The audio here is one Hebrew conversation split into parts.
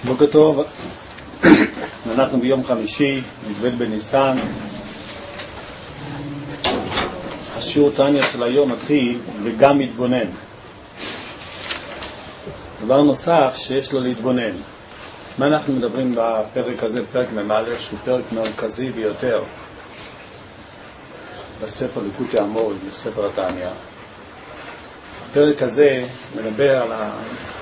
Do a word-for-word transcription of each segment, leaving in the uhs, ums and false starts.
בוקר טוב, אנחנו ביום חמישי, י"ב בניסן. השיעור תניא של היום מתחיל וגם מתבונן. דבר נוסף שיש לו להתבונן. מה אנחנו מדברים בפרק הזה, פרק ממלך, שהוא פרק מרכזי ביותר בספר ליקוטי האמוראים, בספר התניא. הפרק הזה מדבר על ה...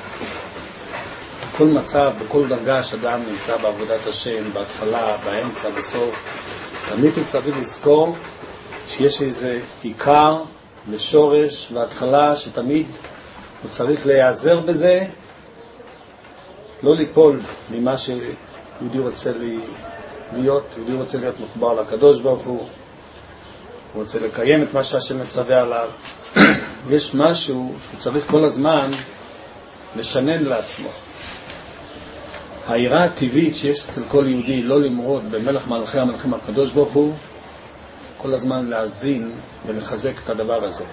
בכל מצב, בכל דרגה שאדם נמצא בעבודת השם, בהתחלה, באמצע, בסוף, תמיד הוא צריך לזכור שיש איזה עיקר ושורש והתחלה שתמיד הוא צריך להיעזר בזה, לא ליפול ממה שיהודי רוצה להיות. יהודי רוצה להיות מחובר לקדוש ברוך הוא, הוא רוצה לקיים את מה שהשם מצווה עליו. יש משהו שצריך כל הזמן לשנן לעצמו. העירה הטבעית שיש אצל כל יהודי לא למרוד במלך מלכי המלכים הקדוש ברוך הוא, כל הזמן להזין ולחזק את הדבר הזה.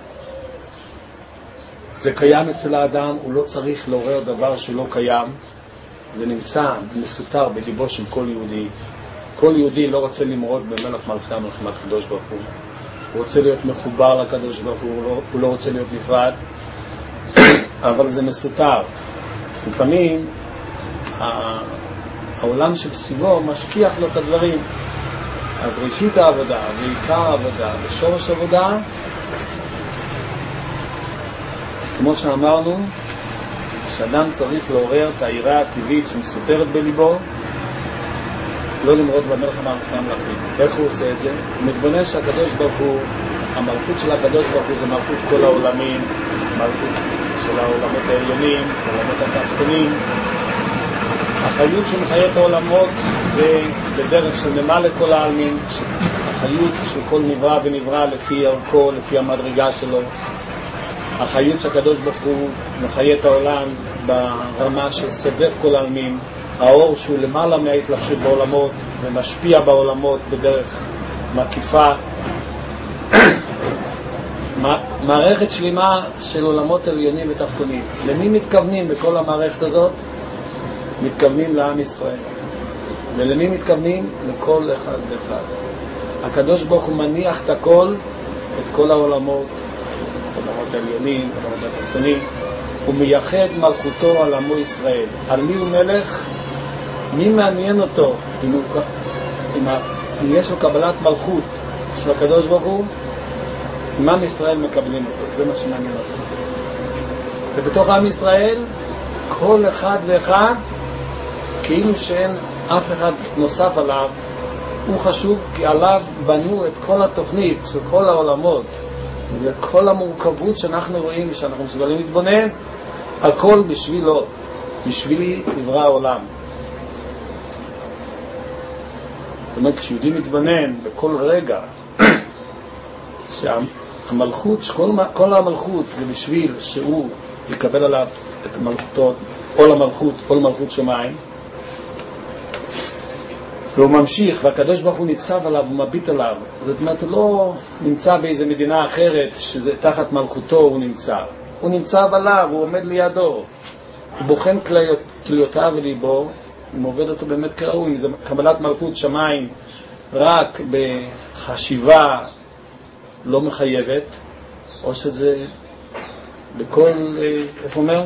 זה קיים אצל האדם, הוא לא צריך לעורר דבר שלא קיים. זה נמצא מסותר בליבו של כל יהודי. כל יהודי לא רוצה למרוד במלך מלכי המלכים הקדוש ברוך הוא. הוא רוצה להיות מחובר לקדוש ברוך הוא, הוא לא, הוא לא רוצה להיות נפרד, אבל זה מסותר. לפעמים העולם של סביבו משכיח לו את הדברים. אז ראשית העבודה ועיקר העבודה ושורש העבודה, כמו שאמרנו, שאדם צריך לעורר את העירה הטבעית שמסותרת בליבו, לא למרוד במלך המלכי המלכים. איך הוא עושה את זה? הוא מתבונן שהקדוש ברוך הוא, המלכות של הקדוש ברוך הוא זה מלכות כל העולמים, מלכות של העולמות העליונים, העולמות התחתונים. החיות שמחיה את העולמות זה בדרך של נמל לכל העלמין, החיות של כל נברא ונברא לפי ערכו, לפי המדרגה שלו. החיות שהקדוש ברוך הוא מחיה את העולם ברמה של סבב כל העלמין, האור שהוא למעלה מההתלבשות בעולמות ומשפיע בעולמות בדרך מקיפה. מערכת שלמה של עולמות עליונים ותחתונים. למי מתכוונים בכל המערכת הזאת? מתכוונים לעם ישראל. ולמי מתכוונים? לכל אחד ואחד. הקדוש ברוך הוא מניח את הכל, את כל העולמות, עולמות העליונים, עולמות התחתונים. הוא מייחד מלכותו על עמו ישראל. על מי הוא מלך? מי מעניין אותו? אם, הוא, אם, ה, אם יש לו קבלת מלכות של הקדוש ברוך הוא, עם עם ישראל מקבלים אותו. זה מה שמעניין אותו. ובתוך עם ישראל, כל אחד ואחד, כאילו שאין אף אחד נוסף עליו, הוא חשוב, כי עליו בנו את כל התוכנית של כל העולמות, וכל המורכבות שאנחנו רואים ושאנחנו מסוגלים להתבונן, הכל בשבילו, בשבילי נברא העולם. זאת אומרת, כשיהודי מתבונן בכל רגע, שהמלכות, כל, כל המלכות זה בשביל שהוא יקבל עליו את מלכותו, עול המלכות, עול מלכות שמיים, והוא ממשיך, והקדוש ברוך הוא ניצב עליו, הוא מביט עליו. זאת אומרת, הוא לא נמצא באיזה מדינה אחרת שזה תחת מלכותו הוא נמצא. הוא נמצא עליו, הוא עומד לידו. הוא בוחן כליות, כליותיו וליבו, אם עובד אותו באמת כראוי, אם זה קבלת מלכות שמיים רק בחשיבה לא מחייבת, או שזה בכל, איפה אומר?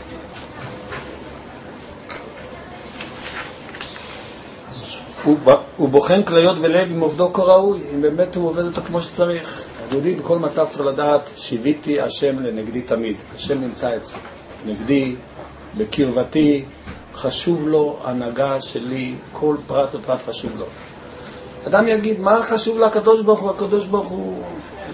הוא בוחן כליות ולב עם עובדו כראוי, אם באמת הוא עובד אותו כמו שצריך. אז יהודי בכל מצב צריך לדעת, שיביתי השם לנגדי תמיד. השם נמצא אצלי, נגדי, בקרבתי, חשוב לו הנהגה שלי, כל פרט ופרט חשוב לו. אדם יגיד, מה חשוב לקדוש ברוך הוא? הקדוש ברוך הוא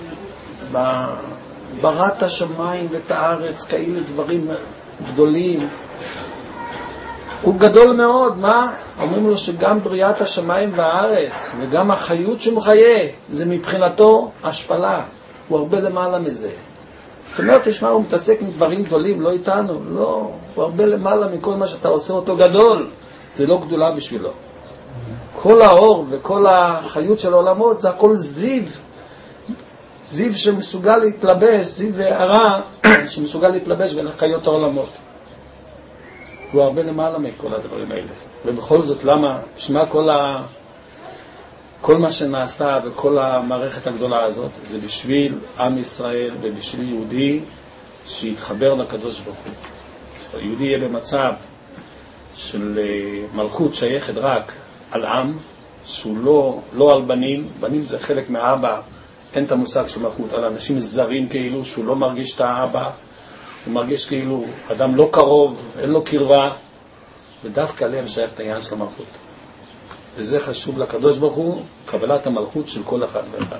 בראת השמיים ואת הארץ, כאלה דברים גדולים. הוא גדול מאוד, מה? אומרים לו שגם בריאת השמיים והארץ וגם החיות שהוא מחיה, זה מבחינתו השפלה. הוא הרבה למעלה מזה. זאת אומרת, תשמע, הוא מתעסק עם דברים גדולים, לא איתנו. לא, הוא הרבה למעלה מכל מה שאתה עושה אותו גדול. זה לא גדולה בשבילו. כל האור וכל החיות של העולמות זה הכל זיו. זיו שמסוגל להתלבש, זיו והערה שמסוגל להתלבש ולחיות העולמות. הוא הרבה למעלה מכל הדברים האלה. ובכל זאת, למה? שמה כל ה... כל מה שנעשה וכל המערכת הגדולה הזאת, זה בשביל עם ישראל ובשביל יהודי שיתחבר לקדוש ברוך הוא. יהודי יהיה במצב של מלכות שייכת רק על עם, שהוא לא, לא על בנים. בנים זה חלק מהאבא, אין את המושג של מלכות, על אנשים זרים כאילו, שהוא לא מרגיש את האבא, הוא מרגיש כאילו אדם לא קרוב, אין לו קרבה, ודווקא עליהם שייך את העניין של המלכות. וזה חשוב לקדוש ברוך הוא, קבלת המלכות של כל אחד ואחד.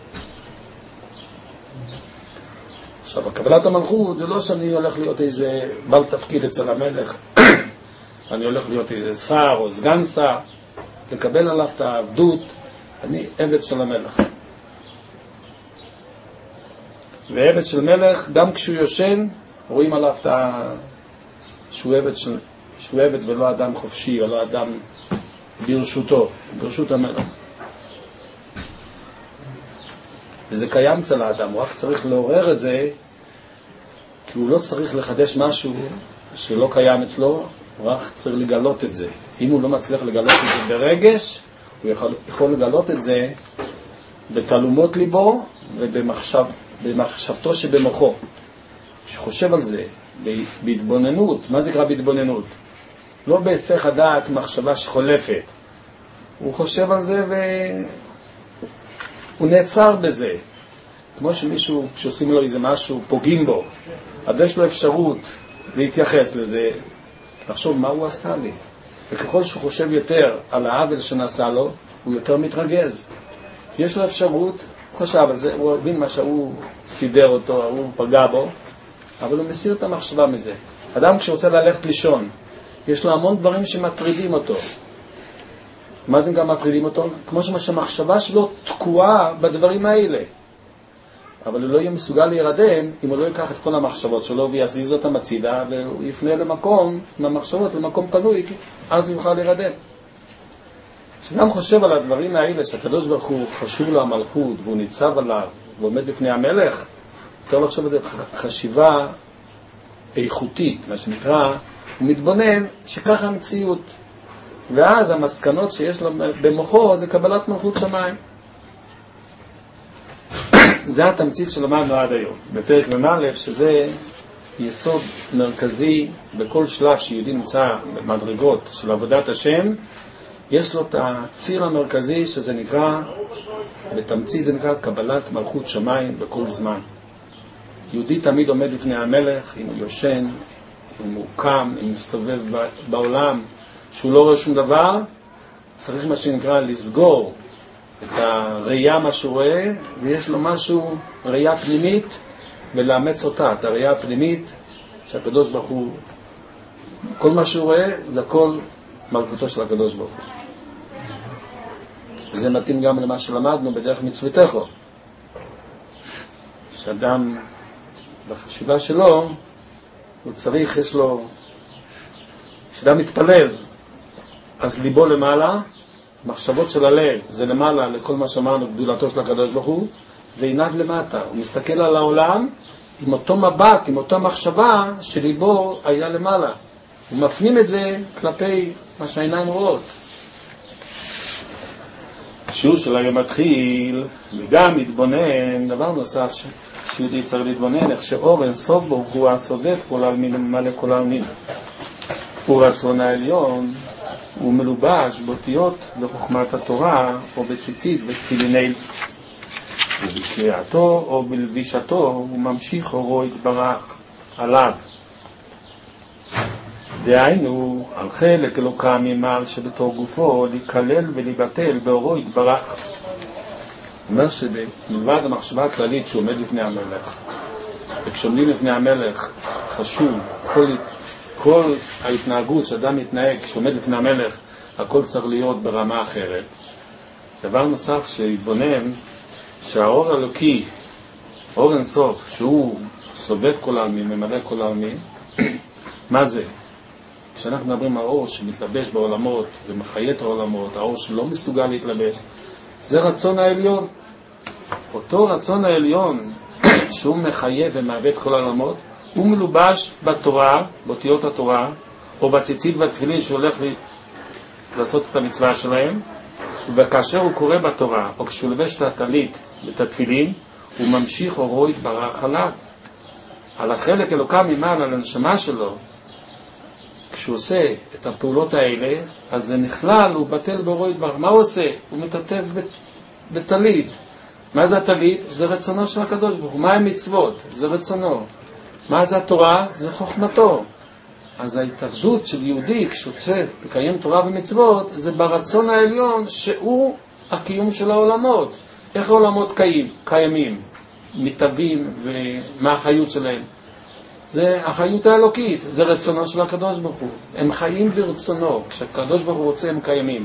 עכשיו, קבלת המלכות זה לא שאני הולך להיות איזה בעל תפקיד אצל המלך, אני הולך להיות איזה שר או סגן שר, לקבל עליו את העבדות, אני עבד של המלך. ועבד של מלך, גם כשהוא יושן, רואים עליו את ה... שהוא עבד, של... שהוא עבד ולא אדם חופשי, ולא אדם ברשותו, ברשות המלך. וזה קיים אצל האדם, הוא רק צריך לעורר את זה, כי הוא לא צריך לחדש משהו שלא קיים אצלו, הוא רק צריך לגלות את זה. אם הוא לא מצליח לגלות את זה ברגש, הוא יכול, יכול לגלות את זה בתלומות ליבו ובמחשב, במחשבתו שבמוחו. שחושב על זה, בהתבוננות. מה זה קרא בהתבוננות? לא בהיסח הדעת מחשבה שחולפת. הוא חושב על זה והוא נעצר בזה. כמו שמישהו, כשעושים לו איזה משהו, פוגעים בו. אז יש לו אפשרות להתייחס לזה, לחשוב מה הוא עשה לי. וככל שהוא חושב יותר על העוול שנעשה לו, הוא יותר מתרגז. יש לו אפשרות, הוא חשב על זה, הוא הבין מה שהוא סידר אותו, הוא פגע בו, אבל הוא מסיר את המחשבה מזה. אדם כשרוצה ללכת לישון, יש לו המון דברים שמטרידים אותו. מה זה גם מטרידים אותו? כמו שהמחשבה שלו תקועה בדברים האלה. אבל הוא לא יהיה מסוגל להירדם אם הוא לא ייקח את כל המחשבות שלו ויזיז אותם הצידה והוא יפנה למקום, מהמחשבות למקום פנוי, אז הוא יוכל להירדם. כשאדם חושב על הדברים האלה שהקדוש ברוך הוא חשוב לו המלכות והוא ניצב עליו ועומד לפני המלך, צריך לחשוב את זה חשיבה איכותית, מה שנקרא, הוא מתבונן שככה המציאות. ואז המסקנות שיש לו במוחו זה קבלת מלכות שמיים. זה התמצית שלמדנו עד היום, בפרק ממלף, שזה יסוד מרכזי בכל שלב שיהודי נמצא במדרגות של עבודת השם, יש לו את הציר המרכזי שזה נקרא, בתמצית זה נקרא קבלת מלכות שמיים בכל זמן. יהודי תמיד עומד לפני המלך, אם הוא יושן, אם הוא קם, אם הוא מסתובב בעולם, שהוא לא רואה שום דבר, צריך מה שנקרא לסגור את הראייה מה שהוא רואה, ויש לו משהו, ראייה פנימית, ולאמץ אותה, את הראייה הפנימית, שהקדוש ברוך הוא, כל מה שהוא רואה, זה הכל מלכותו של הקדוש ברוך הוא. וזה מתאים גם למה שלמדנו בדרך מצוותך. שאדם, בחשיבה שלו, הוא צריך, יש לו, כשאדם מתפלל, אז ליבו למעלה, מחשבות של הלב, זה למעלה לכל מה שאמרנו, גדולתו של הקדוש ברוך הוא, ועיניו למטה. הוא מסתכל על העולם עם אותו מבט, עם אותה מחשבה שליבו היה למעלה. הוא מפנים את זה כלפי מה שהעיניים רואות. השיעור של היום מתחיל, וגם מתבונן, דבר נוסף ש... שיהודי צריך להתבונן, איך שאור אין סוף ברוך הוא הסובב כל העלמין וממלא כל העלמין. הוא רצון העליון, הוא מלובש באותיות בחוכמת התורה או בציצית בתפיליני, ובקריאתו או בלבישתו הוא ממשיך אורו יתברך עליו. דהיינו על חלק אלוקה ממעל שבתור גופו להיכלל ולהיבטל באורו יתברך. אומר שמלבד המחשבה הכללית שהוא עומד לפני המלך, וכשעומדים לפני המלך חשוב כל כל ההתנהגות שאדם מתנהג כשעומד לפני המלך, הכל צריך להיות ברמה אחרת. דבר נוסף שיתבונן, שהאור האלוקי, אור אין סוף, שהוא סובב כל העלמין, ממלא כל העלמין, מה זה? כשאנחנו מדברים על האור שמתלבש בעולמות ומחיה את העולמות, האור שלא מסוגל להתלבש, זה רצון העליון. אותו רצון העליון שהוא מחיה ומעבד כל העולמות, הוא מלובש בתורה, באותיות התורה, או בציצית והתפילין שהולך לי לעשות את המצווה שלהם, וכאשר הוא קורא בתורה, או כשהוא לבש את הטלית ואת התפילין, הוא ממשיך אורו יתברך עליו. על החלק אלוקה ממעל, על הנשמה שלו, כשהוא עושה את הפעולות האלה, אז זה נכלל, הוא בטל באורו יתברך. מה הוא עושה? הוא מטטף בטלית. מה זה הטלית? זה רצונו של הקדוש ברוך הוא. מה המצוות? זה רצונו. מה זה התורה? זה חוכמתו. אז ההתאחדות של יהודי כשהוא רוצה לקיים תורה ומצוות, זה ברצון העליון שהוא הקיום של העולמות. איך העולמות קיים? קיימים, מתהווים, ומה החיות שלהם? זה החיות האלוקית, זה רצונו של הקדוש ברוך הוא. הם חיים ברצונו, כשהקדוש ברוך הוא רוצה הם קיימים.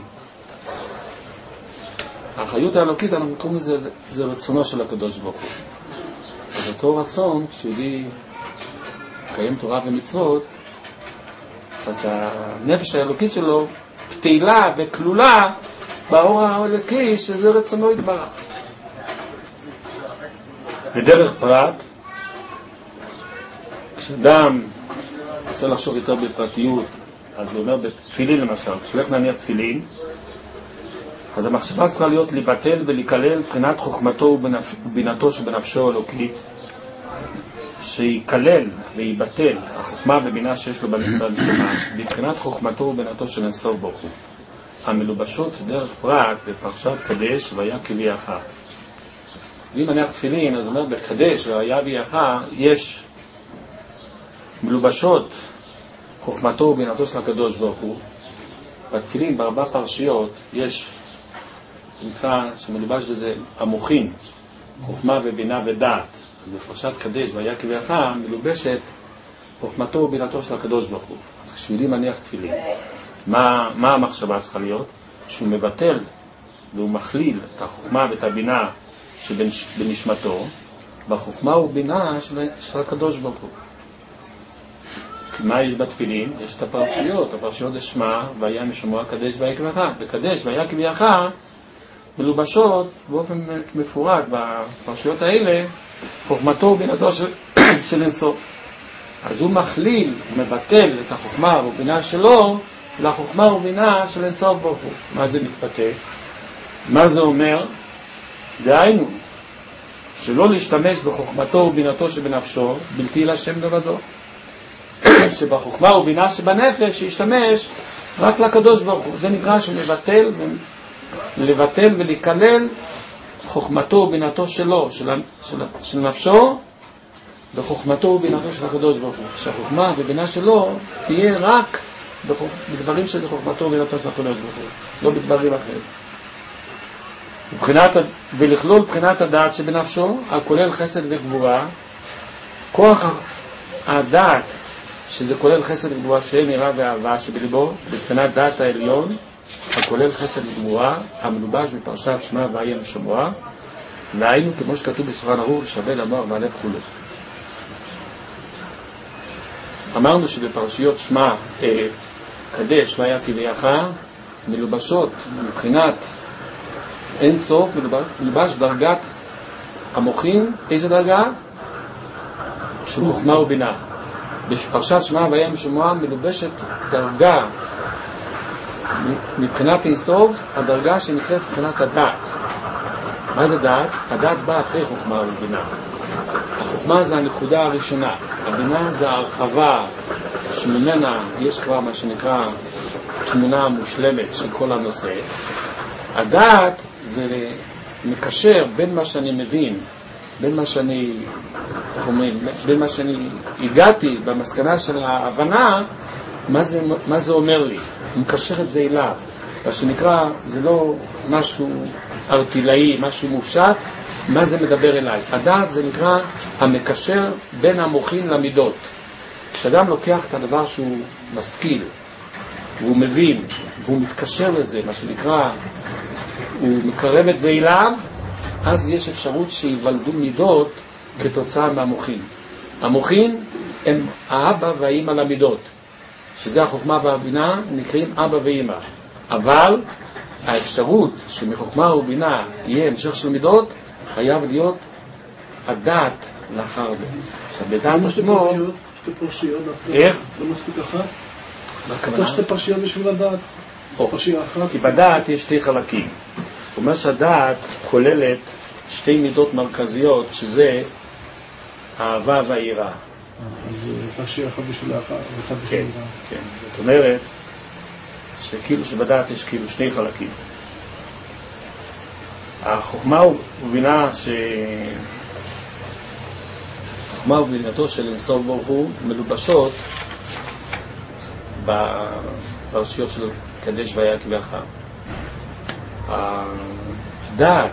החיות האלוקית, אנחנו קוראים לזה, זה, זה רצונו של הקדוש ברוך הוא. אז אותו רצון, כשיהודי קיים תורה ומצוות, אז הנפש האלוקית שלו פתילה וכלולה באור האלוקי שזה רצונו יתברך. בדרך פרט, כשאדם רוצה לחשוב יותר בפרטיות, אז הוא אומר בתפילין למשל, כשהולך להניח תפילין, אז המחשבה צריכה להיות לבטל ולקלל בחינת חוכמתו ובינתו שבנפשו האלוקית, שיקלל ויבטל החוכמה ובינה שיש לו בנשמה, בבחינת חוכמתו ובינתו של אינסוף ברוך הוא, המלובשות דרך פרט בפרשת קדש והיה כביאך. ואם נניח תפילין, אז אומר בקדש והיה כביאך, יש מלובשות חוכמתו ובינתו של הקדוש ברוך הוא. בתפילין, בארבע פרשיות, יש נקרא שמלובש בזה המוחין, חוכמה ובינה ודעת. בפרשת קדש והיה כביאך מלובשת חוכמתו ובינתו של הקדוש ברוך הוא. אז כשיהודי מניח תפילין, מה, מה המחשבה צריכה להיות? שהוא מבטל והוא מכליל את החוכמה ואת הבינה שבנשמתו בחוכמה ובינה של, של הקדוש ברוך הוא. מה יש בתפילין? יש את הפרשיות. הפרשיות זה שמה והיה משמוע קדש והיה כביאך. בקדש והיה כביאך מלובשות באופן מפורט בפרשיות האלה חוכמתו ובינתו של, של אינסוף. אז הוא מכליל, מבטל את החוכמה ובינה שלו לחוכמה ובינה של אינסוף ברוך הוא. מה זה מתפתה? מה זה אומר? דהיינו, שלא להשתמש בחוכמתו ובינתו שבנפשו, בלתי לשם לבדו. שבחוכמה ובינה שבנפש ישתמש רק לקדוש ברוך הוא. זה נקרא שמבטל ולבטל ולקלל חוכמתו ובינתו שלו, של, של, של נפשו, בחוכמתו ובינתו של הקדוש ברוך הוא. שהחוכמה ובינה שלו תהיה רק בדברים של חוכמתו ובינתו של הקדוש ברוך הוא, לא בדברים אחרים. מבחינת, ולכלול בחינת הדעת שבנפשו, הכולל חסד וגבורה, כוח הדעת, שזה כולל חסד וגבורה שאין יראה ואהבה שבליבו, בבחינת דעת העליון, הכולל חסד וגבורה, המלובש בפרשת שמע והיה משמוע, והיינו כמו שכתוב בשולחן ערוך, שווה למוח והלב כולו. אמרנו שבפרשיות שמע, אה, קדש והיה כביאך, מלובשות מבחינת אין סוף, מלובש, מלובש דרגת המוחין. איזה דרגה? של חוכמה ובינה. בפרשת שמע והיה משמוע מלובשת דרגה מבחינת אין סוף, הדרגה שנקראת מבחינת הדעת. מה זה דעת? הדעת באה אחרי חוכמה ובינה. החוכמה זה הנקודה הראשונה, הבינה זה ההרחבה שממנה יש כבר מה שנקרא תמונה מושלמת של כל הנושא. הדעת זה מקשר בין מה שאני מבין, בין מה שאני, איך אומרים, בין מה שאני הגעתי במסקנה של ההבנה, מה זה, מה זה אומר לי. הוא מקשר את זה אליו. מה שנקרא, זה לא משהו ארטילאי, משהו מופשט, מה זה מדבר אליי. הדעת זה נקרא המקשר בין המוחין למידות. כשאדם לוקח את הדבר שהוא משכיל, והוא מבין, והוא מתקשר לזה, מה שנקרא, הוא מקרב את זה אליו, אז יש אפשרות שיוולדו מידות כתוצאה מהמוחין. המוחין הם האבא והאמא למידות, שזה החוכמה והבינה, נקראים אבא ואמא. אבל האפשרות שמחוכמה ובינה יהיה המשך של מידות, חייב להיות הדעת לאחר זה. עכשיו, בדעת עצמו... בפרשיות דווקא? איך? לא מספיק אחת? צריך שתי פרשיות בשביל הדעת. פרשייה אחת. כי בדעת יש שתי חלקים. הוא אומר שהדעת כוללת שתי מידות מרכזיות, שזה האהבה והיראה. אז פרשייה אחת בשביל האחת, ואחת בשביל כן, האחת. כן. זאת אומרת, שכאילו שבדעת יש כאילו שני חלקים. החוכמה ובינה ש... החוכמה ובינתו של אינסוף ברוך הוא מלובשות בפרשיות של קדש ויקי ואחר. הדעת,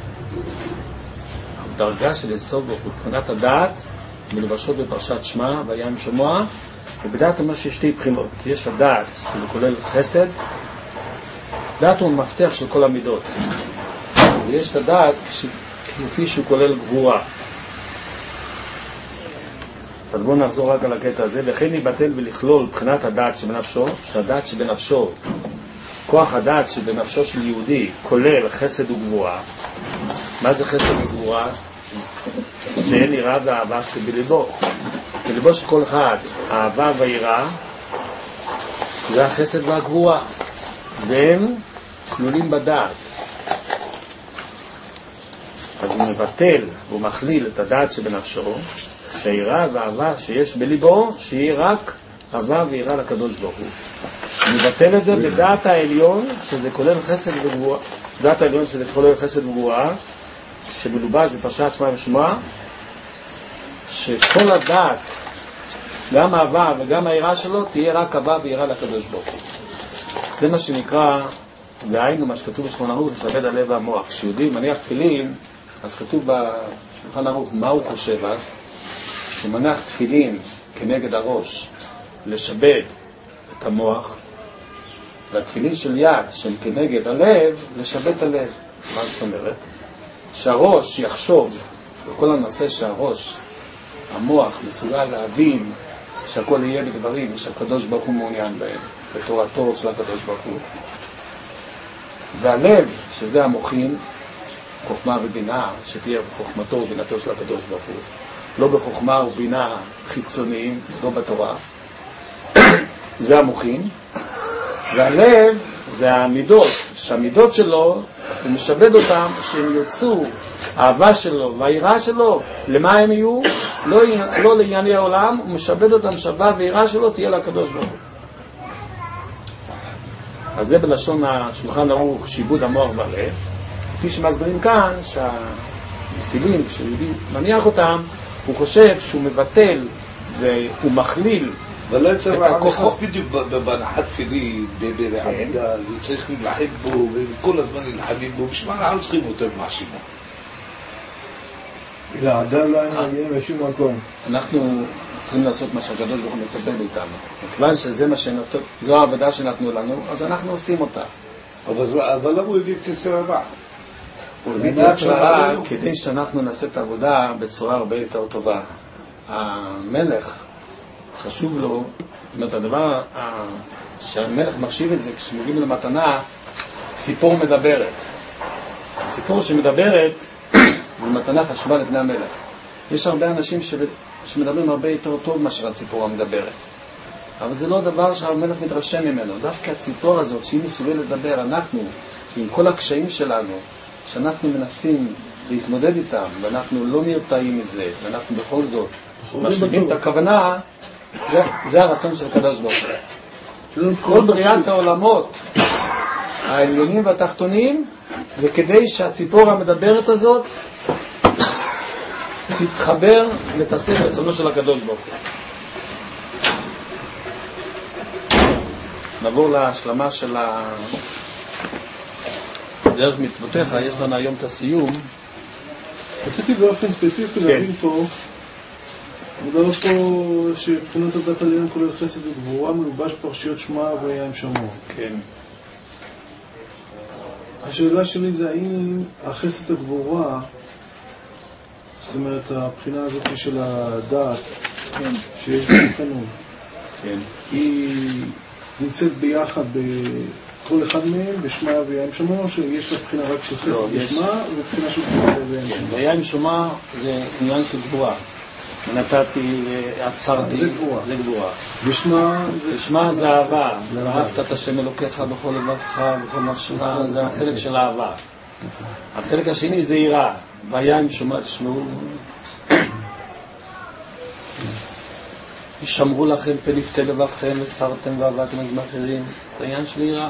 הדרגה של אינסוף ברוך הוא, מבחינת הדעת, מלובשות בפרשת שמע וים שמוע, ובדעת אומר שיש שתי בחינות. יש הדעת שזה כולל חסד, דעת הוא מפתח של כל המידות. ויש את הדעת כפי שהוא כולל גבורה. אז בואו נחזור רק על הקטע הזה. וכן ייבטל ולכלול מבחינת הדעת שבנפשו, שהדעת שבנפשו, כוח הדעת שבנפשו של יהודי כולל חסד וגבורה. מה זה חסד וגבורה? שאין יראה ואהבה שבליבו. בליבו של כל אחד, האהבה והיראה זה החסד והגבורה, והם כלולים בדעת. אז הוא מבטל והוא מכליל את הדעת שבנפשו, שהיראה והאהבה שיש בליבו, שיהיה רק אהבה ויראה לקדוש ברוך הוא. הוא מבטל את זה בדעת העליון, שזה כולל חסד וגבורה. דעת העליון שזה כולל חסד וגבורה, שמלובש בפרשת שמע ושמוע, שכל הדעת, גם האהבה וגם היראה שלו, תהיה רק אהבה ויראה לקדוש ברוך הוא. זה מה שנקרא, והיינו מה שכתוב בשולחן ערוך, לשעבד הלב והמוח. כשיהודי מניח תפילין, אז כתוב בשולחן ערוך מה הוא חושב אז? שהוא מניח תפילין כנגד הראש, לשבד את המוח, והתפילין של יד, שהם כנגד הלב, לשבד את הלב. מה זאת אומרת? שהראש יחשוב, וכל הנושא שהראש, המוח, מסוגל להבין שהכל יהיה בדברים שהקדוש ברוך הוא מעוניין בהם, בתורתו של הקדוש ברוך הוא. והלב, שזה המוחין, חוכמה ובינה, שתהיה בחוכמתו ובינתו של הקדוש ברוך הוא. לא בחוכמה ובינה חיצוניים, לא בתורה. זה המוחין. והלב זה המידות, שהמידות שלו, הוא משבד אותם, שהם יוצאו, האהבה שלו והיראה שלו, למה הם יהיו? לא, לא לענייני העולם, הוא משבד אותם, שווה והיראה שלו תהיה לקדוש ברוך הוא. אז זה בלשון השולחן ערוך, שיבוד המוח והלב. כפי שמסבירים כאן, שהתפילין, כשיהודי מניח אותם, הוא חושב שהוא מבטל והוא מכליל ולא יצא רע נכנס בדיוק בהנחת תפילין, בעמידה, צריך להילחם בו, וכל הזמן להילחמים בו, בשביל מה אנחנו צריכים יותר מהשימו? לא, האדם לא היה מגיעים בשום מקום. אנחנו צריכים לעשות מה שהקדוש ברוך הוא מצפה מאיתנו. מכיוון שזה מה שנתנו, זו העבודה שנתנו לנו, אז אנחנו עושים אותה. אבל למה הוא הביא את יצר הרע? הוא הביא את יצר הרע כדי שאנחנו נעשה את העבודה בצורה הרבה יותר טובה. המלך, חשוב לו, זאת אומרת, הדבר שהמלך מחשיב את זה, כשמגיעים למתנה, ציפור מדברת. הציפור שמדברת, זו מתנה חשובה לפני המלך. יש הרבה אנשים שמדברים הרבה יותר טוב מאשר הציפור המדברת. אבל זה לא דבר שהמלך מתרשם ממנו. דווקא הציפור הזאת, שהיא מסוגלת לדבר, אנחנו, עם כל הקשיים שלנו, שאנחנו מנסים להתמודד איתם, ואנחנו לא נרתעים מזה, ואנחנו בכל זאת משלימים את הכוונה, זה, זה הרצון של הקדוש ברוך הוא. כל בריאת העולמות, העליונים והתחתונים, זה כדי שהציפור המדברת הזאת תתחבר ותעשה רצונו של הקדוש ברוך הוא. נעבור להשלמה של דרך מצוותיך. יש לנו היום את הסיום. רציתי באופן ספציפי להבין פה, מדבר פה שבחינות הדת עליון כולל חסד וגבורה, מלובש פרשיות שמע וים שמוע. כן. השאלה שלי זה האם החסד הגבורה, זאת אומרת הבחינה הזאת של הדעת, כן. שיש בבחינות, כן. היא נמצאת ביחד בכל אחד מהם, בשמע וים שמוע, או שיש לה בחינה רק של חסד ושמע, ובחינה של גבורה וים שמוע? וים שמוע זה עניין של גבורה. נתתי, עצרתי, זה גבורה. זה גבורה. ושמה ושמה זה אהבה, ואהבת את השם אלוקיך בכל לבבך ובכל נפשך, זה החלק של אהבה. החלק השני זה יראה, והיה אם שומע תשמעו, ישמרו לכם פלפתי לבבכם וסרתם ואהבתם את אחרים, זה עניין של יראה.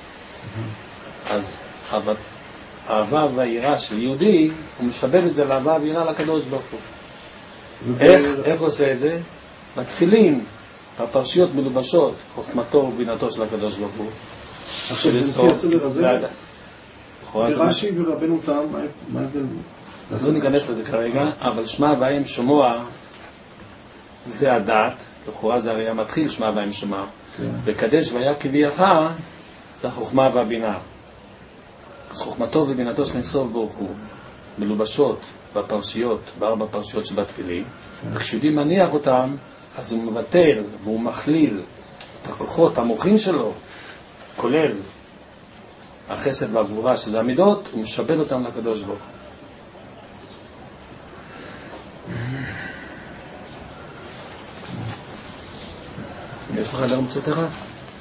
אז האהבה והיראה של יהודי, הוא משבד את זה לאהבה ויראה לקדוש ברוך הוא. איך, איך עושה את זה? בתפילין, בפרשיות מלובשות, חוכמתו ובינתו של הקדוש ברוך הוא. עכשיו, זה לפי הסדר הזה, ברש"י ורבנו תם, מה ההבדל? לא ניכנס לזה כרגע, אבל שמע והם שמוע, זה הדת, לכאורה זה הרי המתחיל שמע והם שמע, וקדש והיה כביעך, זה החוכמה והבינה. אז חוכמתו ובינתו של אינסוף ברוך הוא, מלובשות בפרשיות, בארבע פרשיות שבתפילין, וכשיהודי מניח אותם, אז הוא מבטל והוא מכליל את הכוחות המוחים שלו, כולל החסד והגבורה שזה המידות, הוא משבד אותם לקדוש ברוך הוא. יש לך לרמצות אחד?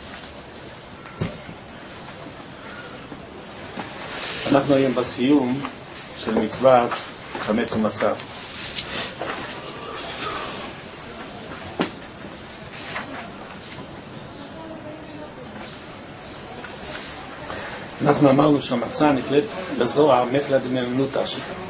אנחנו היום בסיום של מצוות חמץ ומצה. אנחנו אמרנו שהמצה נקלט בזוהר מחלה דמנותא,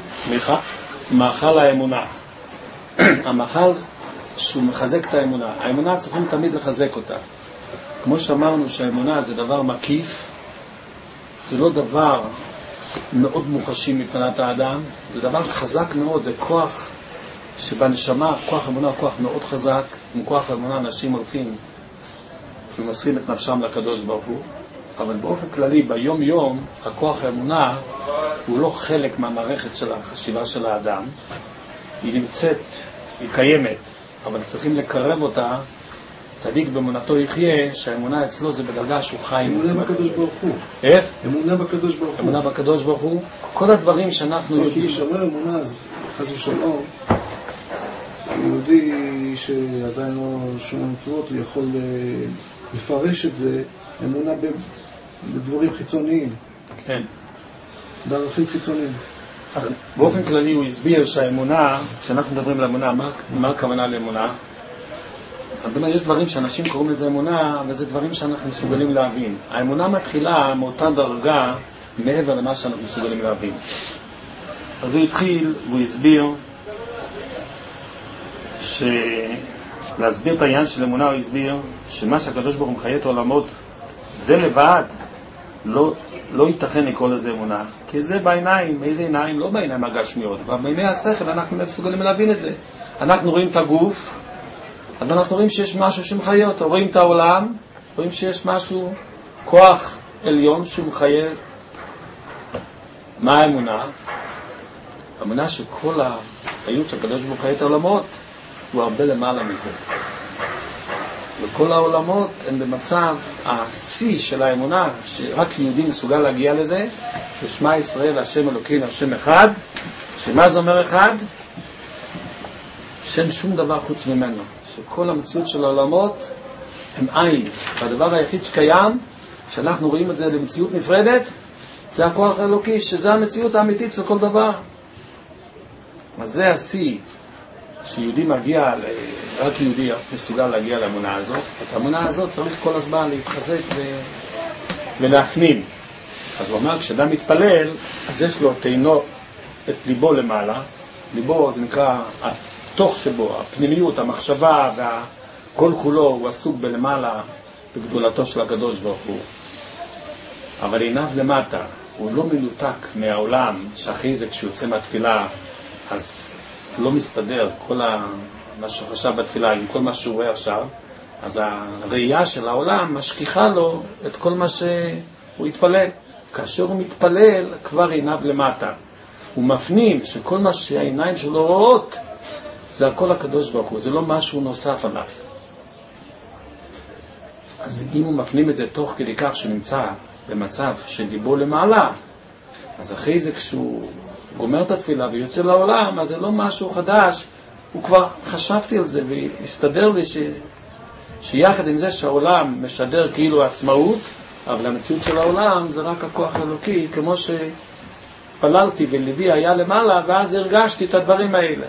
מאכל האמונה. המאכל שהוא מחזק את האמונה. האמונה צריכים תמיד לחזק אותה. כמו שאמרנו שהאמונה זה דבר מקיף, זה לא דבר מאוד מוחשי מבחינת האדם, זה דבר חזק מאוד, זה כוח שבנשמה, כוח אמונה, כוח מאוד חזק. עם כוח האמונה אנשים הולכים ומסרים את נפשם לקדוש ברוך הוא, אבל באופן כללי ביום יום הכוח האמונה הוא לא חלק מהמערכת של החשיבה של האדם, היא נמצאת, היא קיימת, אבל צריכים לקרב אותה. צדיק באמונתו יחיה, שהאמונה אצלו זה בדרגה שהוא חי. אמונה בקדוש ברוך הוא. איך? אמונה בקדוש ברוך הוא. אמונה בקדוש ברוך הוא. כל הדברים שאנחנו יודעים. כי שאומר אמונה, אז חס ושלום, יהודי שעדיין לא שומע מצוות, הוא יכול לפרש את זה, אמונה בדברים חיצוניים. כן. בערכים חיצוניים. באופן כללי הוא הסביר שהאמונה, כשאנחנו מדברים על אמונה, מה, מה הכוונה לאמונה? יש דברים שאנשים קוראים לזה אמונה, וזה דברים שאנחנו מסוגלים להבין. האמונה מתחילה מאותה דרגה מעבר למה שאנחנו מסוגלים להבין. אז הוא התחיל והוא הסביר ש... להסביר את העניין של אמונה, הוא הסביר שמה שהקדוש ברוך הוא מחיה את העולמות זה לבד לא, לא ייתכן לקרוא לזה אמונה, כי זה בעיניים. איזה עיניים? לא בעיניים הגשמיות, אבל בעיני השכל אנחנו מסוגלים להבין את זה. אנחנו רואים את הגוף, אז אנחנו רואים שיש משהו שמחיה אותו, רואים את העולם, רואים שיש משהו, כוח עליון שהוא מחיה. מה האמונה? האמונה שכל החיות שהקדוש ברוך הוא מחיה את העולמות הוא הרבה למעלה מזה. וכל העולמות הם במצב השיא של האמונה, שרק יהודי מסוגל להגיע לזה, ושמע ישראל השם אלוקינו השם אחד. שמה זה אומר אחד? שאין שום דבר חוץ ממנו, שכל המציאות של העולמות הם עין, והדבר היחיד שקיים שאנחנו רואים את זה למציאות נפרדת זה הכוח האלוקי, שזה המציאות האמיתית של כל דבר. אז זה השיא שיהודי מגיע, רק יהודי מסוגל להגיע לאמונה הזאת. את האמונה הזאת צריך כל הזמן להתחזק ו... ולהפנים. אז הוא אמר, כשאדם מתפלל, אז יש לו תינו את ליבו למעלה. ליבו זה נקרא התוך שבו, הפנימיות, המחשבה והכל כולו הוא עסוק בלמעלה בגדולתו של הקדוש ברוך הוא. אבל עיניו למטה, הוא לא מנותק מהעולם, שאחרי זה כשהוא יוצא מהתפילה אז לא מסתדר כל ה... מה שחשב בתפילה עם כל מה שהוא רואה עכשיו. אז הראייה של העולם משכיחה לו את כל מה שהוא התפלל. כאשר הוא מתפלל כבר עיניו למטה, הוא מפנים שכל מה שהעיניים שלו רואות זה הכל הקדוש ברוך הוא, זה לא משהו נוסף עליו. אז אם הוא מפנים את זה תוך כדי כך שהוא נמצא במצב של ליבו למעלה, אז אחרי זה כשהוא גומר את התפילה ויוצא לעולם, אז זה לא משהו חדש, הוא כבר חשבתי על זה, והסתדר לי ש... שיחד עם זה שהעולם משדר כאילו עצמאות, אבל המציאות של העולם זה רק הכוח האלוקי, כמו שפללתי וליבי היה למעלה, ואז הרגשתי את הדברים האלה.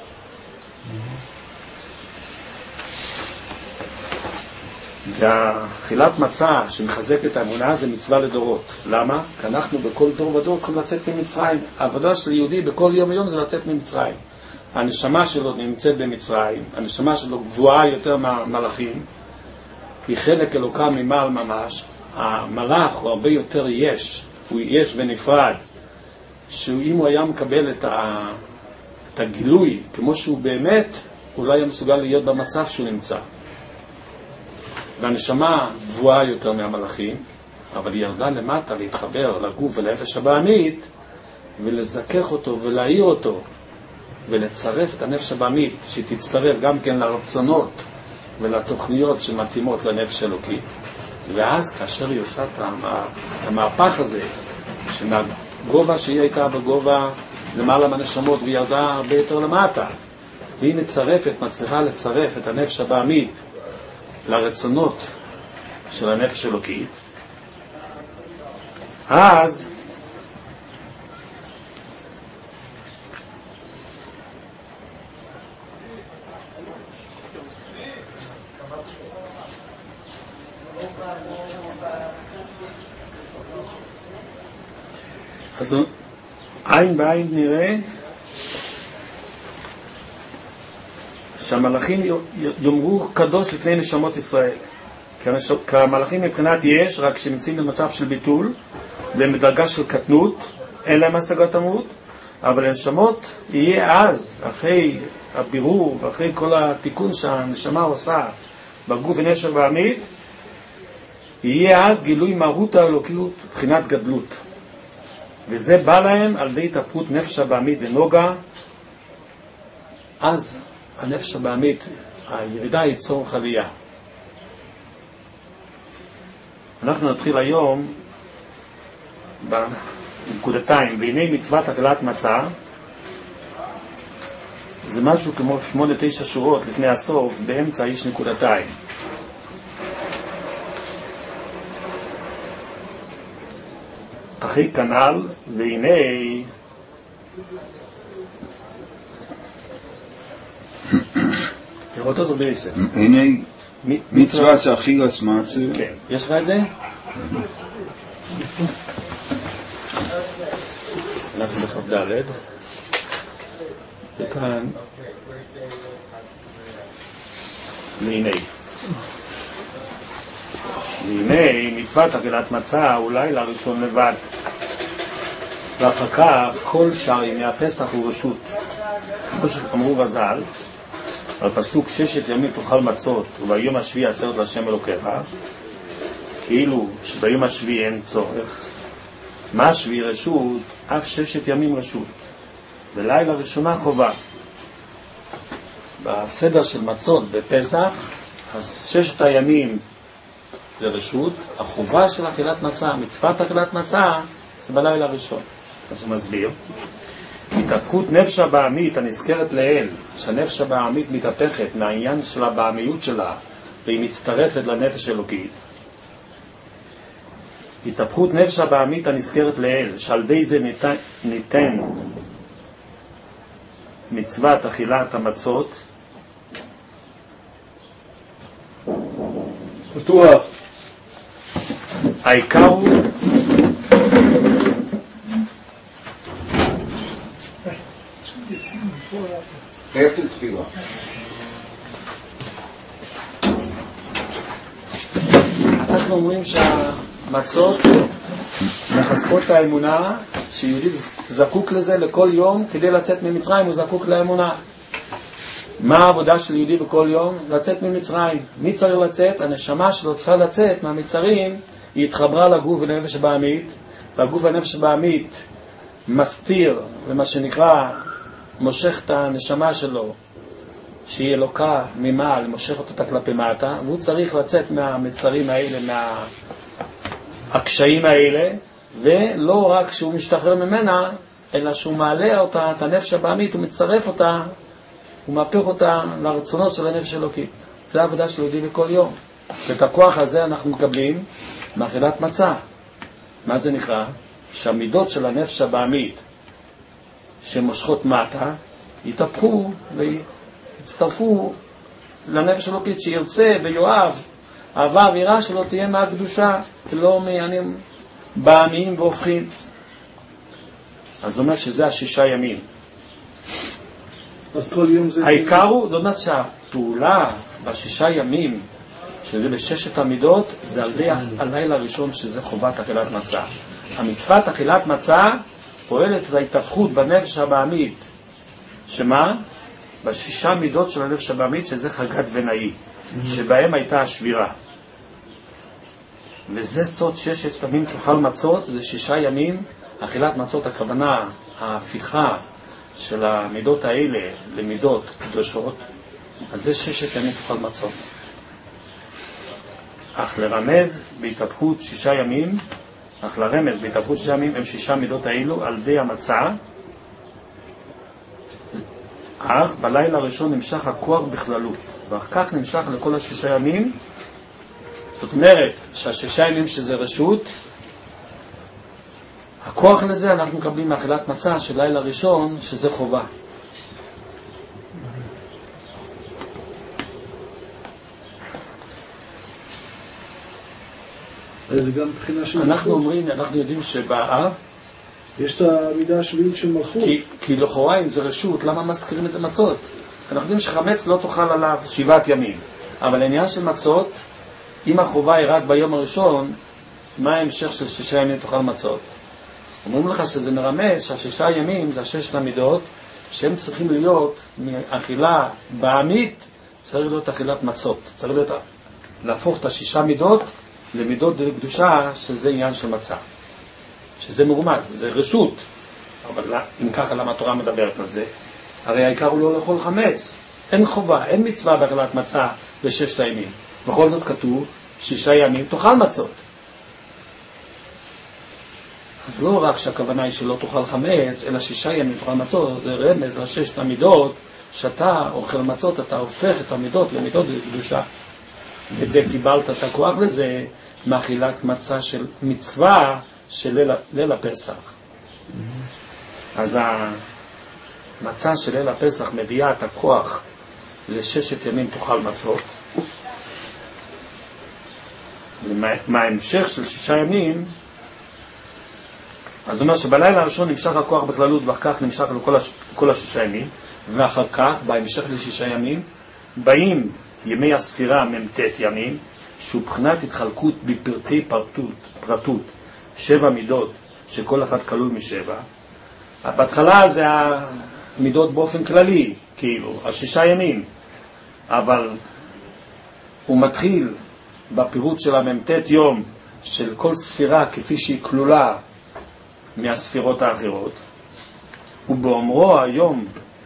והאכילת מצה שמחזק את האמונה זה מצווה לדורות. למה? כי אנחנו בכל דור ודור צריכים לצאת ממצרים. העבודה של יהודי בכל יום ויום זה לצאת ממצרים. הנשמה שלו נמצאת במצרים, הנשמה שלו גבוהה יותר מהמלאכים, היא חלק אלוקה ממעל ממש. המלאך הוא הרבה יותר יש, הוא יש ונפרד, שאם הוא היה מקבל את, ה... את הגילוי כמו שהוא באמת, הוא לא היה מסוגל להיות במצב שהוא נמצא. והנשמה גבוהה יותר מהמלאכים, אבל היא ירדה למטה להתחבר לגוף ולנפש הבעמית, ולזכך אותו ולהעיר אותו, ולצרף את הנפש הבעמית, שתצטרף גם כן לרצונות ולתוכניות שמתאימות לנפש אלוקית. ואז כאשר היא עושה את המהפך הזה, שמהגובה שהיא הייתה בגובה למעלה מהנשמות, והיא ירדה הרבה יותר למטה, והיא מצרפת, מצליחה לצרף את הנפש הבעמית לרצונות של הנפש אלוקית, אז אז עין בעין נראה שהמלאכים יאמרו קדוש לפני נשמות ישראל. כי המלאכים מבחינת יש, רק שנמצאים במצב של ביטול, והם בדרגה של קטנות, אין להם השגת עמוד, אבל הנשמות יהיה אז, אחרי הבירור ואחרי כל התיקון שהנשמה עושה בגוף ונפש הבעמית, יהיה אז גילוי מהות האלוקיות, בחינת גדלות. וזה בא להם על ידי התהפכות נפש הבעמית ונוגה. אז הנפש הבעמית, הירידה היא צורך עלייה. אנחנו נתחיל היום בנקודתיים. והנה מצוות אכילת מצה, זה משהו כמו שמונה תשע שורות לפני הסוף, באמצע יש נקודתיים. אחי כנל, והנה לראות את זה בעשר. הנה מצוות אכילת מצה. כן, יש לך את זה? אנחנו בחב ד' וכאן והנה והנה מצוות אכילת מצה אולי לראשון לבד, ואחר כך כל שאר ימי הפסח הוא רשות, כמו שאמרו רז"ל על פסוק ששת ימים תאכל מצות וביום השביעי עצרת להשם אלוקיך, כאילו שביום השביעי אין צורך. מה השביעי רשות? אף ששת ימים רשות, בלילה ראשונה חובה. בסדר של מצות בפסח, אז ששת הימים זה רשות, החובה של אכילת מצה, מצוות אכילת מצה, זה בלילה ראשון. אז הוא מסביר, התהפכות נפש הבעמית הנזכרת לאל, שהנפש הבעמית מתהפכת מהעניין של הבעמיות שלה, והיא מצטרפת לנפש אלוקית. התהפכות נפש הבעמית הנזכרת לאל, שעל די זה ניתן, ניתן מצוות אכילת המצות, פתוח. העיקר הוא איך תתפילה? אנחנו אומרים שהמצות מחזקות את האמונה, שיהודי זקוק לזה לכל יום. כדי לצאת ממצרים הוא זקוק לאמונה. מה העבודה של יהודי בכל יום? לצאת ממצרים. מי צריך לצאת? הנשמה שלו צריכה לצאת מהמצרים. היא התחברה לגוף ולנפש הבעמית, והגוף והנפש הבעמית מסתיר, ומה שנקרא מושך את הנשמה שלו שהיא אלוקה ממעל, מושך אותה כלפי מטה, והוא צריך לצאת מהמצרים האלה, מהקשיים האלה, ולא רק שהוא משתחרר ממנה, אלא שהוא מעלה אותה, את הנפש הבעמית, הוא מצרף אותה הוא מהפך אותה לרצונות של הנפש אלוקית. זה העבודה של יהודי בכל יום. ואת הכוח הזה אנחנו מקבלים מאכילת מצה. מה זה נקרא? שהמידות של הנפש הבעמית שמושכות מטה יתהפכו ויצטרפו לנפש אלוקית, שירצה ויואב, אהבה ויראה שלו תהיה מהקדושה ולא מעניינים בעמיים והופכים. אז זאת אומרת שזה השישה ימים. אז כל יום זה... העיקר הוא, זאת אומרת שהפעולה בשישה ימים שזה בששת המידות, זה על די הלילה הראשון שזה חובת אכילת מצה. המצוות אכילת מצה פועלת את ההתהפכות בנפש הבעמית. שמה? בשישה מידות של הנפש הבעמית, שזה חגת ונאי, שבהם הייתה השבירה. וזה סוד ששת ימים תאכל מצות, זה שישה ימים. אכילת מצות, הכוונה, ההפיכה של המידות האלה למידות קדושות, אז זה ששת ימים תאכל מצות. אך לרמז בהתהפכות שישה ימים, אך לרמז בהתהפכות שישה ימים הם שישה מידות האלו על די המצה. אך בלילה הראשון נמשך הכוח בכללות, ואך כך נמשך לכל השישה ימים. זאת אומרת שהשישה ימים שזה רשות, הכוח לזה אנחנו מקבלים מאכילת מצה של לילה ראשון שזה חובה. זה גם בחינה של... אנחנו אומרים, אנחנו יודעים שבאה יש את המידה השביעית של מלכות. כי, כי לכאורה אם זה רשות, למה מזכירים את המצות? אנחנו יודעים שחמץ לא תאכל עליו שבעת ימים. אבל העניין של מצות, אם החובה היא רק ביום הראשון, מה ההמשך של שישה ימים תאכל מצות? אומרים לך שזה מרמז שהשישה ימים זה השש למידות, שהם צריכים להיות מאכילה בעמית, צריך להיות אכילת מצות. צריך להיות להפוך את השישה מידות למידות לקדושה, שזה עניין של מצה. שזה מרומז, זה רשות. אבל אם ככה למה התורה מדברת על זה? הרי העיקר הוא לא לאכול חמץ. אין חובה, אין מצווה באכילת מצה בששת הימים. בכל זאת כתוב, שישה ימים תאכל מצות. אז לא רק שהכוונה היא שלא תאכל חמץ, אלא שישה ימים תאכל מצות, זה רמז לששת המידות, שאתה אוכל מצות, אתה הופך את המידות למידות לקדושה. ואת זה קיבלת את הכוח לזה, מאכילת מצה של מצווה של ליל, ליל הפסח. אז המצה של ליל הפסח מביאה את הכוח לששת ימים תאכל מצות. מה ההמשך של שישה ימים? אז זאת אומרת שבלילה הראשון נמשך הכוח בכללות, ואחר כך נמשך לכל הש... כל השישה ימים, ואחר כך, בהמשך לשישה ימים, באים ימי הספירה ממתת ימים, שהוא בחינת התחלקות בפרטי פרטות, פרטות, שבע מידות, שכל אחת כלול משבע. בהתחלה זה המידות באופן כללי, כאילו, השישה ימים, אבל הוא מתחיל בפירוט של הממתת יום, של כל ספירה כפי שהיא כלולה מהספירות האחרות, ובאומרו היום,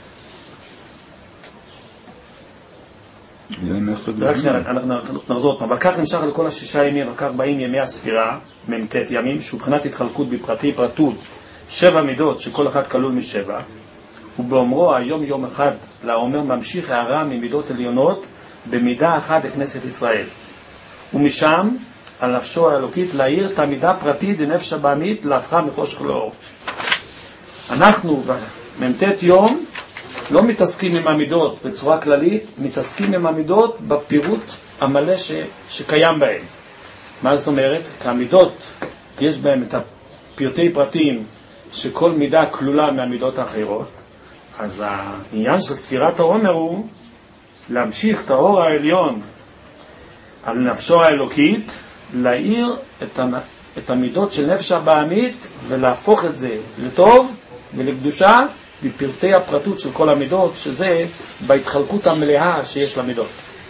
רק שנייה, אנחנו נחזור אותם, וכך נמשך לכל השישה ימים, וכך באים ימי הספירה, ממתת ימים, שהוא בחינת התחלקות בפרטי פרטות, שבע מידות שכל אחת כלול משבע, ובאומרו היום יום אחד, לאומר ממשיך הערה ממידות עליונות, במידה אחת לכנסת ישראל. ומשם, על נפשו האלוקית, להעיר את המידה פרטית דנפש הבעמית, להפכה מחושך לאור. אנחנו בממתת יום, לא מתעסקים עם המידות בצורה כללית, מתעסקים עם המידות בפירוט המלא ש, שקיים בהם. מה זאת אומרת? כי המידות, יש בהם את הפרטי פרטים שכל מידה כלולה מהמידות האחרות. אז העניין של ספירת העומר הוא להמשיך את האור העליון על נפשו האלוקית, להאיר את, המ... את המידות של נפש הבעמית ולהפוך את זה לטוב ולקדושה, בפרטי הפרטות של כל המידות, שזה בהתחלקות המלאה שיש למידות.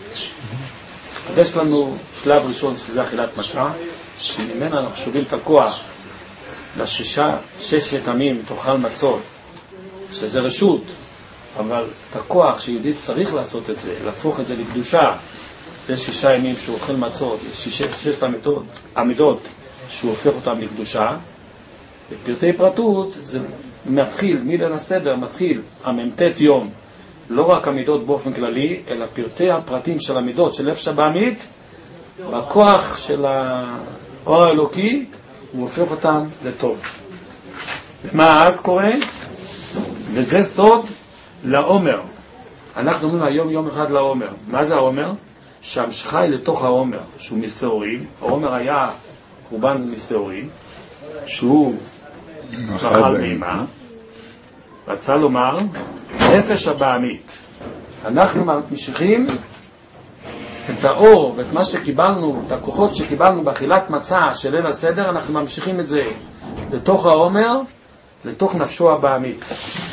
יש לנו שלב ראשון שזה אכילת מצה, שממנה אנחנו שובים את הכוח לשישה, ששת ימים תאכל מצות, שזה רשות, אבל את הכוח שיהודי צריך לעשות את זה, להפוך את זה לקדושה, זה שישה ימים שהוא אוכל מצות, זה ששת, ששת המידות, המידות שהוא הופך אותם לקדושה. בפרטי פרטות זה מתחיל, מליל הסדר מתחיל הממתת יום, לא רק המידות באופן כללי, אלא פרטי הפרטים של המידות של נפש הבעמית, בכוח של האור האלוקי, הוא הופך אותם לטוב. מה אז קורה? וזה סוד לעומר. אנחנו אומרים היום יום אחד לעומר. מה זה העומר? שהמשכה היא לתוך העומר, שהוא מסעורים. העומר היה קורבן מסעורים, שהוא מאכל בהמה. רצה לומר, נפש הבעמית. אנחנו ממשיכים את האור ואת מה שקיבלנו, את הכוחות שקיבלנו באכילת מצה של ליל הסדר, אנחנו ממשיכים את זה לתוך העומר, לתוך נפשו הבעמית.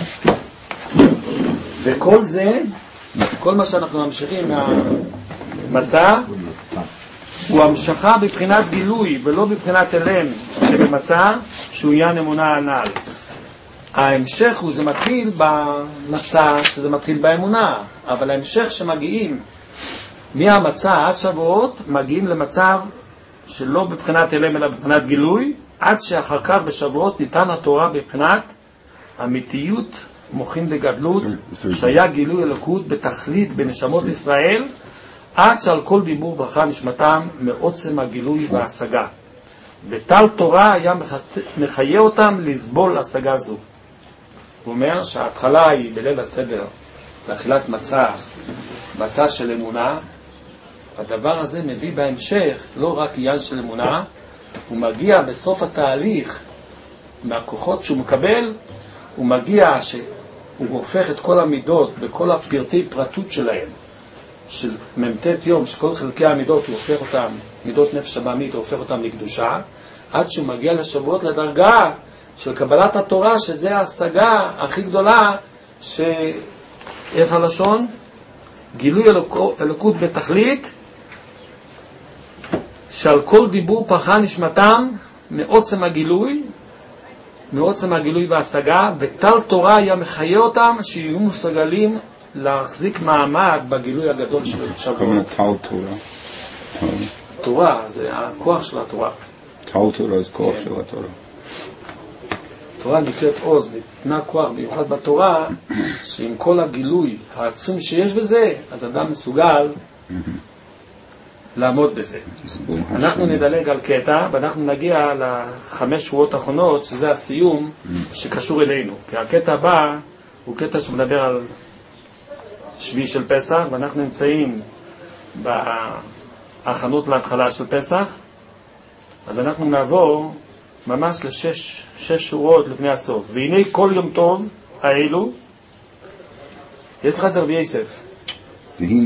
וכל זה, כל מה שאנחנו ממשיכים מהמצה, הוא המשכה בבחינת גילוי ולא בבחינת אלם שבמצה, שהוא עניין אמונה הנ"ל. ההמשך הוא, זה מתחיל במצה, שזה מתחיל באמונה, אבל ההמשך שמגיעים מהמצה עד שבועות, מגיעים למצב שלא בבחינת אלם אלא בבחינת גילוי, עד שאחר כך בשבועות ניתן התורה בבחינת אמיתיות מוחין דגדלות, שהיה גילוי אלוקות בתכלית בנשמות ישראל, עד שעל כל דיבור ברכה נשמתם מעוצם הגילוי וההשגה. וטל תורה היה מחיה אותם לסבול השגה זו. הוא אומר שההתחלה היא בליל הסדר, לאכילת מצה, מצה של אמונה. הדבר הזה מביא בהמשך לא רק עניין של אמונה, הוא מגיע בסוף התהליך מהכוחות שהוא מקבל, הוא מגיע שהוא הופך את כל המידות בכל הפרטי פרטות שלהם, של ממתת יום, שכל חלקי המידות הוא הופך אותם, מידות נפש הבעמית הוא הופך אותם לקדושה, עד שהוא מגיע לשבועות לדרגה של קבלת התורה, שזה ההשגה הכי גדולה, שאיך הלשון? גילוי אלוק, אלוקות בתכלית, שעל כל דיבור פרחה נשמתם מעוצם הגילוי, מעוצם הגילוי וההשגה, וטל תורה היה מחיה אותם שיהיו מסוגלים להחזיק מעמד בגילוי הגדול של שבועות. כמה טל תורה? תורה, זה הכוח של התורה. טל תורה זה כוח של התורה. תורה נקראת עוז, ניתנה כוח מיוחד בתורה, שעם כל הגילוי העצום שיש בזה, אז אדם מסוגל לעמוד בזה. אנחנו נדלג על קטע, ואנחנו נגיע לחמש שבועות האחרונות, שזה הסיום שקשור אלינו. כי הקטע הבא הוא קטע שמדבר על שביעי של פסח, ואנחנו נמצאים בהכנות להתחלה של פסח, אז אנחנו נעבור ממש לשש שש שורות לפני הסוף. והנה כל יום טוב האלו, יש לך את זה רבי יוסף. והנה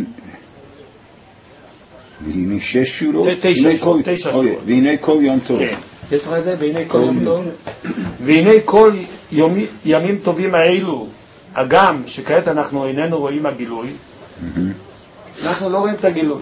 שש שורות? תשע שורות. והנה כל יום טוב. כן, יש לך את זה? והנה כל יום טוב. והנה כל ימים טובים האלו, הגם שכעת אנחנו איננו רואים הגילוי, אנחנו לא רואים את הגילוי.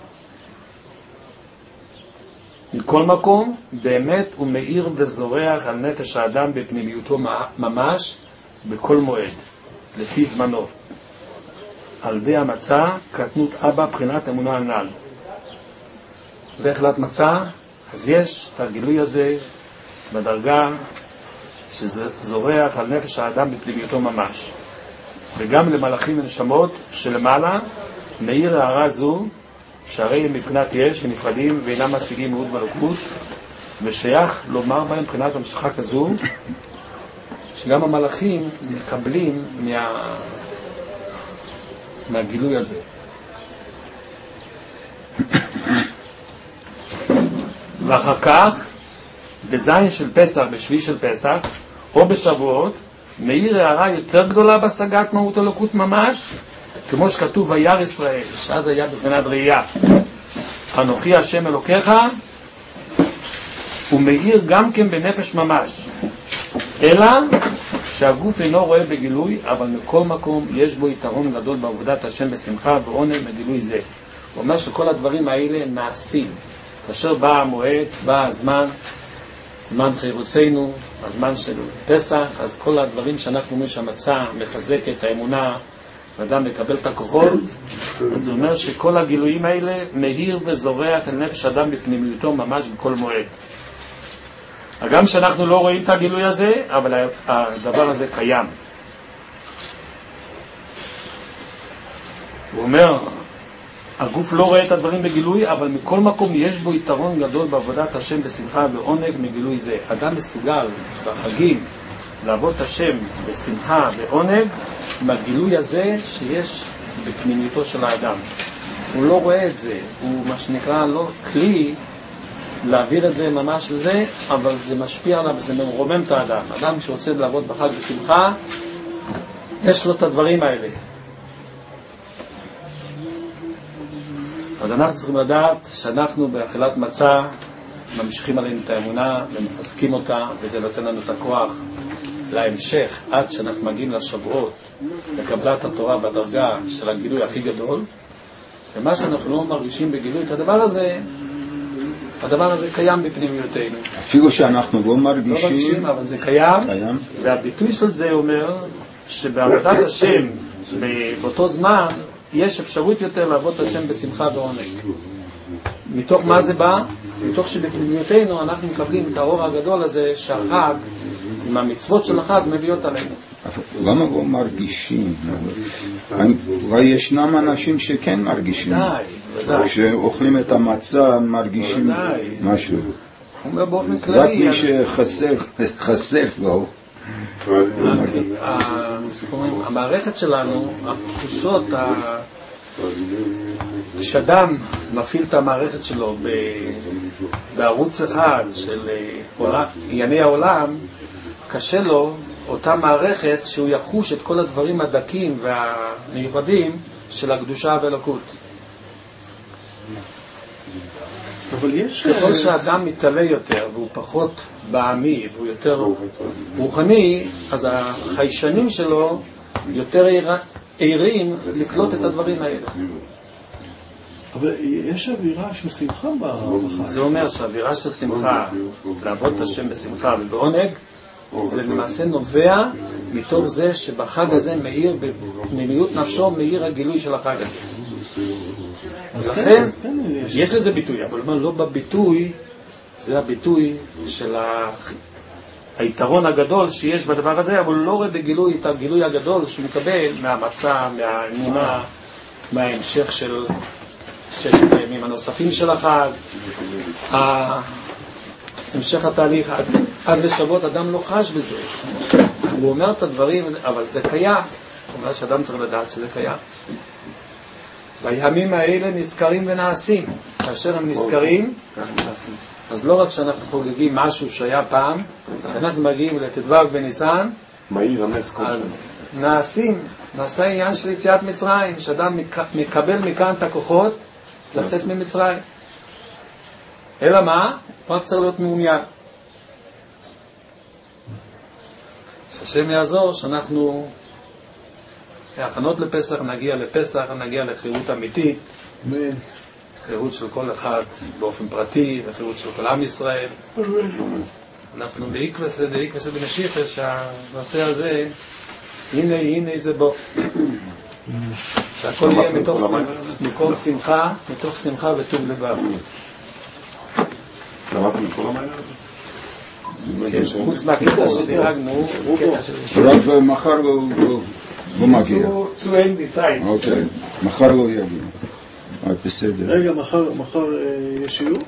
מכל מקום, באמת הוא מאיר וזורח על נפש האדם בפנימיותו ממש, בכל מועד, לפי זמנו. על די המצה, קטנות אבא, בחינת אמונה הנ"ל. ואכילת מצה, אז יש את הגילוי הזה בדרגה שזה זורח על נפש האדם בפנימיותו ממש. וגם למלאכים ונשמות שלמעלה, מאיר הערה זו, שהרי הם מבחינת יש ונפרדים ואינם משיגים מאוד ולוקות, ושייך לומר בהם מבחינת המשכה כזו, שגם המלאכים מקבלים מה... מהגילוי הזה. ואחר כך, בזין של פסח, בשביעי של פסח, או בשבועות, מאיר הערה יותר גדולה בהשגת מהות אלוקות ממש, כמו שכתוב וירא ישראל, שאז היה בבחינת ראייה. אנוכי השם אלוקיך, הוא מאיר גם כן בנפש ממש. אלא שהגוף אינו רואה בגילוי, אבל מכל מקום יש בו יתרון גדול בעבודת השם בשמחה ועונג בגילוי זה. הוא אומר שכל הדברים האלה נעשים. כאשר בא המועד, בא הזמן, זמן חירוסנו, הזמן של פסח, אז כל הדברים שאנחנו אומרים שהמצה מחזק את האמונה, ואדם מקבל את הכוחות, אז הוא אומר שכל הגילויים האלה מהיר וזורח אל נפש אדם בפנימיותו ממש בכל מועד. גם שאנחנו לא רואים את הגילוי הזה, אבל הדבר הזה קיים. אומר, הגוף לא רואה את הדברים בגילוי, אבל מכל מקום יש בו יתרון גדול בעבודת השם בשמחה ועונג מגילוי זה. אדם מסוגל בחגים לעבוד השם בשמחה ועונג מהגילוי הזה שיש בפנימיותו של האדם. הוא לא רואה את זה, הוא מה שנקרא לא כלי להעביר את זה ממש לזה, אבל זה משפיע עליו וזה מרומם את האדם. אדם שרוצה לעבוד בחג בשמחה, יש לו את הדברים האלה. אז אנחנו צריכים לדעת שאנחנו באכילת מצה ממשיכים עלינו את האמונה ומחזקים אותה, וזה נותן לנו את הכוח להמשך עד שאנחנו מגיעים לשבועות, לקבלת התורה בדרגה של הגילוי הכי גדול. ומה שאנחנו לא מרגישים בגילוי את הדבר הזה, הדבר הזה קיים בפנימיותנו. אפילו שאנחנו לא מרגישים, לא מרגישים, אבל זה קיים, קיים. והביטוי של זה אומר שבעבודת השם באותו זמן יש אפשרות יותר לעבוד השם בשמחה ועונג. מתוך מה זה בא? מתוך שבפנימיותנו אנחנו מקבלים את האור הגדול הזה שהחג עם המצוות של החג מביאות עלינו. למה לא מרגישים? אולי ישנם אנשים שכן מרגישים. ודאי, ודאי. שאוכלים את המצה מרגישים משהו. הוא אומר באופן כללי. רק מי שחסר, חסר לו. המערכת שלנו, התחושות, כשאדם מפעיל את המערכת שלו בערוץ אחד של ענייני העולם, קשה לו אותה מערכת שהוא יחוש את כל הדברים הדקים והמיוחדים של הקדושה והאלוקות. אבל יש... ככל שהאדם מתעלה יותר והוא פחות בעמי והוא יותר רוחני, אז החיישנים שלו יותר עירים לקלוט את הדברים האלה. אבל יש אווירה של שמחה בחג. זה אומר שהאווירה של שמחה, לעבוד את השם בשמחה ובעונג, זה למעשה נובע מתוך זה שבחג הזה מאיר, בפנימיות נפשו מאיר הגילוי של החג הזה. אז לכן יש לזה ביטוי, אבל לא בביטוי, זה הביטוי של היתרון הגדול שיש בדבר הזה, אבל הוא לא רואה בגילוי את הגילוי הגדול שהוא מקבל מהמצה, מהאמונה, מההמשך של ששת הימים הנוספים של החג, המשך התהליך עד, עד לשבועות. אדם לא חש בזה, הוא אומר את הדברים, אבל זה קיים. הוא אומר שאדם צריך לדעת שזה קיים. בימים האלה נזכרים ונעשים. כאשר הם נזכרים, אז לא רק שאנחנו חוגגים משהו שהיה פעם, כשאנחנו מגיעים לט"ו בניסן, אז נעשים, נעשה עניין של יציאת מצרים, שאדם מקבל מכאן את הכוחות לצאת ממצרים. אלא מה? רק צריך להיות מעוניין. שהשם יעזור שאנחנו הכנות לפסח, נגיע לפסח, נגיע לחירות אמיתית, חירות של כל אחד באופן פרטי, וחירות של כל עם ישראל. אנחנו בעקבסה, בעקבסה בנשיכה, שהנושא הזה, הנה, הנה זה בו. שהכל יהיה מתוך, מתוך שמחה, מתוך שמחה וטוב לבב. למדתם את כל המעלה הזה? כן, חוץ מהקטע שדירגנו, קטע של... רק מחר לא מגיע. צו אין ניציים. אוקיי, מחר לא יגיע. בסדר. רגע, מחר יש שיעור?